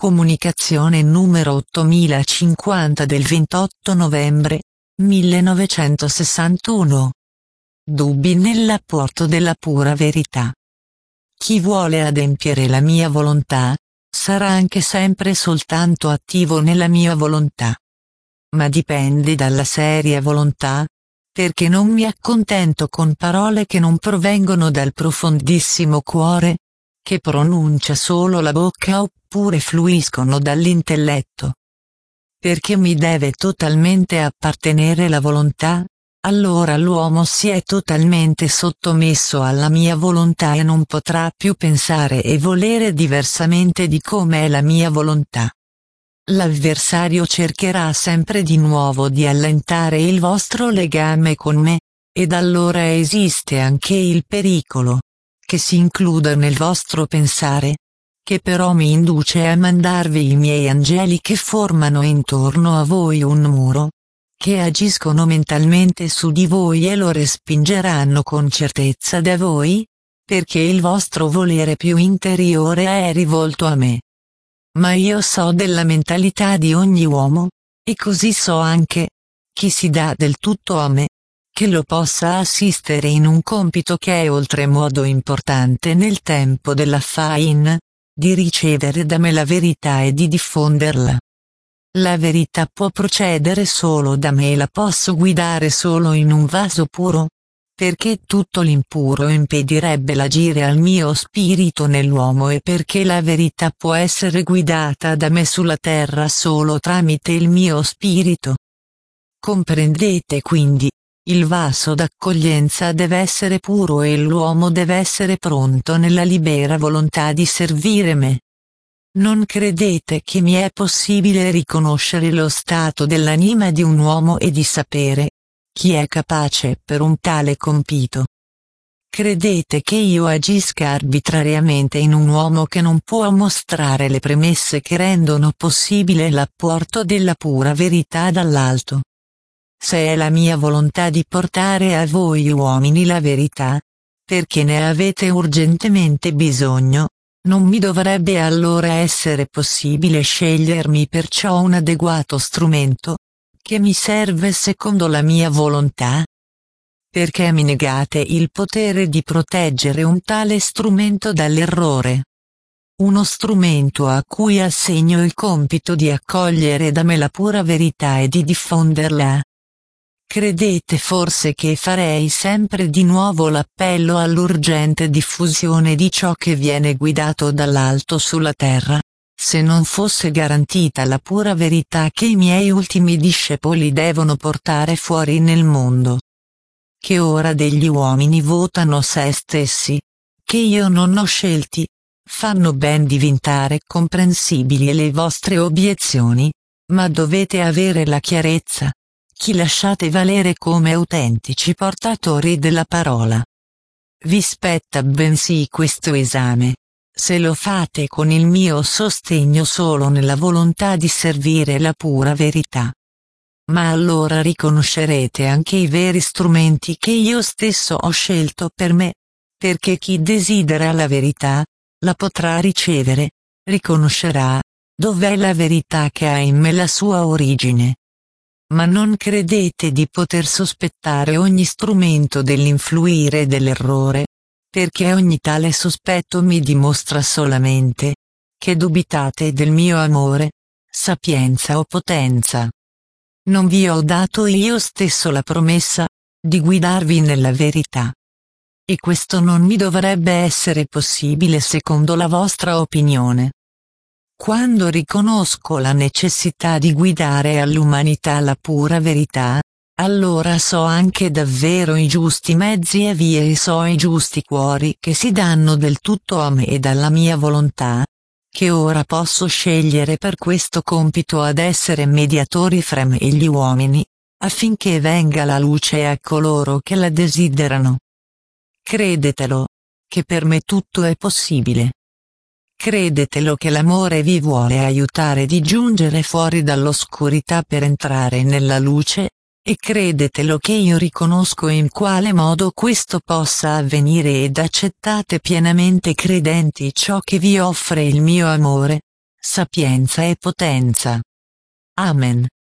Comunicazione numero 8050 del 28 novembre 1961. Dubbi nell'apporto della pura verità. Chi vuole adempiere la mia volontà, sarà anche sempre soltanto attivo nella mia volontà. Ma dipende dalla seria volontà, perché non mi accontento con parole che non provengono dal profondissimo cuore, che pronuncia solo la bocca oppure fluiscono dall'intelletto. Perché mi deve totalmente appartenere la volontà, allora l'uomo si è totalmente sottomesso alla mia volontà e non potrà più pensare e volere diversamente di come è la mia volontà. L'avversario cercherà sempre di nuovo di allentare il vostro legame con me, ed allora esiste anche il pericolo che si includa nel vostro pensare, che però mi induce a mandarvi i miei angeli che formano intorno a voi un muro, che agiscono mentalmente su di voi e lo respingeranno con certezza da voi, perché il vostro volere più interiore è rivolto a me. Ma io so della mentalità di ogni uomo, e così so anche, chi si dà del tutto a me, che lo possa assistere in un compito che è oltremodo importante nel tempo della faina, di ricevere da me la verità e di diffonderla. La verità può procedere solo da me e la posso guidare solo in un vaso puro, perché tutto l'impuro impedirebbe l'agire al mio spirito nell'uomo e perché la verità può essere guidata da me sulla terra solo tramite il mio spirito. Comprendete quindi? Il vaso d'accoglienza deve essere puro e l'uomo deve essere pronto nella libera volontà di servire me. Non credete che mi è possibile riconoscere lo stato dell'anima di un uomo e di sapere chi è capace per un tale compito? Credete che io agisca arbitrariamente in un uomo che non può mostrare le premesse che rendono possibile l'apporto della pura verità dall'alto? Se è la mia volontà di portare a voi uomini la verità, perché ne avete urgentemente bisogno, non mi dovrebbe allora essere possibile scegliermi perciò un adeguato strumento, che mi serve secondo la mia volontà? Perché mi negate il potere di proteggere un tale strumento dall'errore? Uno strumento a cui assegno il compito di accogliere da me la pura verità e di diffonderla. Credete forse che farei sempre di nuovo l'appello all'urgente diffusione di ciò che viene guidato dall'alto sulla terra, se non fosse garantita la pura verità che i miei ultimi discepoli devono portare fuori nel mondo? Che ora degli uomini votano se stessi, che io non ho scelti, fanno ben diventare comprensibili le vostre obiezioni, ma dovete avere la chiarezza. Chi lasciate valere come autentici portatori della parola. Vi spetta bensì questo esame, se lo fate con il mio sostegno solo nella volontà di servire la pura verità. Ma allora riconoscerete anche i veri strumenti che io stesso ho scelto per me, perché chi desidera la verità, la potrà ricevere, riconoscerà, dov'è la verità che ha in me la sua origine. Ma non credete di poter sospettare ogni strumento dell'influire dell'errore, perché ogni tale sospetto mi dimostra solamente che dubitate del mio amore, sapienza o potenza. Non vi ho dato io stesso la promessa di guidarvi nella verità. E questo non mi dovrebbe essere possibile secondo la vostra opinione. Quando riconosco la necessità di guidare all'umanità la pura verità, allora so anche davvero i giusti mezzi e vie e so i giusti cuori che si danno del tutto a me e alla mia volontà, che ora posso scegliere per questo compito ad essere mediatori fra me e gli uomini, affinché venga la luce a coloro che la desiderano. Credetelo, che per me tutto è possibile. Credetelo che l'amore vi vuole aiutare di giungere fuori dall'oscurità per entrare nella luce, e credetelo che io riconosco in quale modo questo possa avvenire ed accettate pienamente credenti ciò che vi offre il mio amore, sapienza e potenza. Amen.